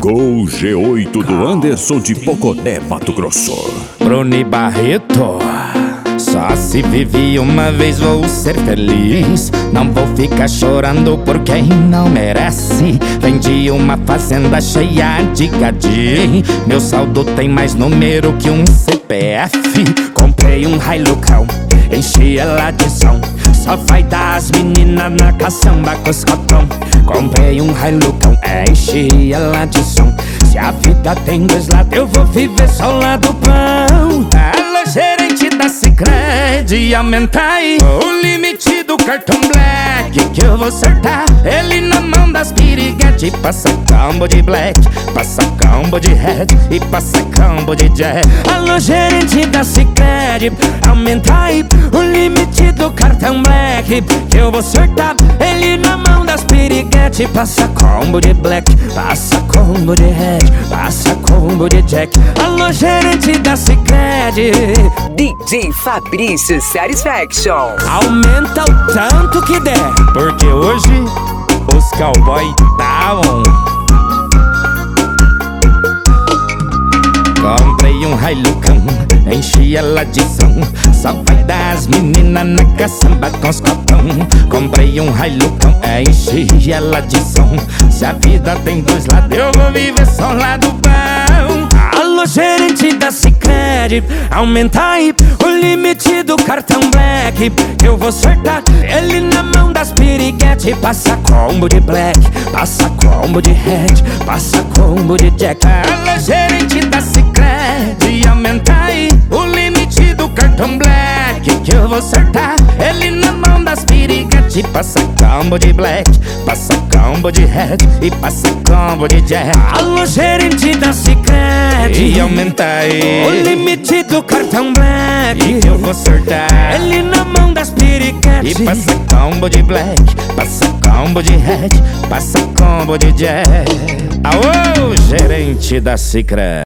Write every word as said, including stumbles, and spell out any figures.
Gol G oito do Anderson de Poconé, Mato Grosso. Bruni Barreto. Só se vive uma vez, vou ser feliz. Não vou ficar chorando por quem não merece. Vendi uma fazenda cheia de gadinho. Meu saldo tem mais número que um C P F. Comprei um Hilucão, enchi ela de som. Só vai dar as meninas na caçamba com os cotão. Comprei um Hilucão, enchi ela de som. Se a vida tem dois lados, eu vou viver só o lado pão. Alô, gerente da Sicredi, aumenta aí o limite do cartão Black, que eu vou acertar ele na mão das piriguete. Passa combo de Black, passa combo de Red e passa combo de Jack. Alô, gerente da Sicredi, aumenta aí o limite do cartão Black, que eu vou acertar ele na mão das piriguete. Passa combo de Black, passa combo de Red, passa combo de Jack. Alô, gerente da Sicredi. D J Fabrício Satisfaction. Aumenta o tanto que der, porque hoje os cowboy tá on. Comprei um Hilucão, enchi ela de som. Só vai dar as meninas na caçamba com os cotão. Comprei um Hilucão, enchi ela de som. Se a vida tem dois lados, eu vou viver só o lado bom. Alô, gerente da Sicredi, aumenta aí o limite do cartão Black, eu vou acertar ele na mão das piriguete. Passa combo de Black, passa combo de Red, passa combo de Jack. Alô, gerente da Sicredi, aumenta aí o limite do cartão Black, que eu vou acertar ele na mão das piriguete. Passa combo de Black, passa combo de Red e passa combo de Jack. Alô, gerente da Sicredi, e aumenta aí o limite do cartão Black, e eu vou acertar ele na mão das piriguete. E passa combo de Black, passa combo de Red, passa combo de Jack. Aô, gerente da Sicredi.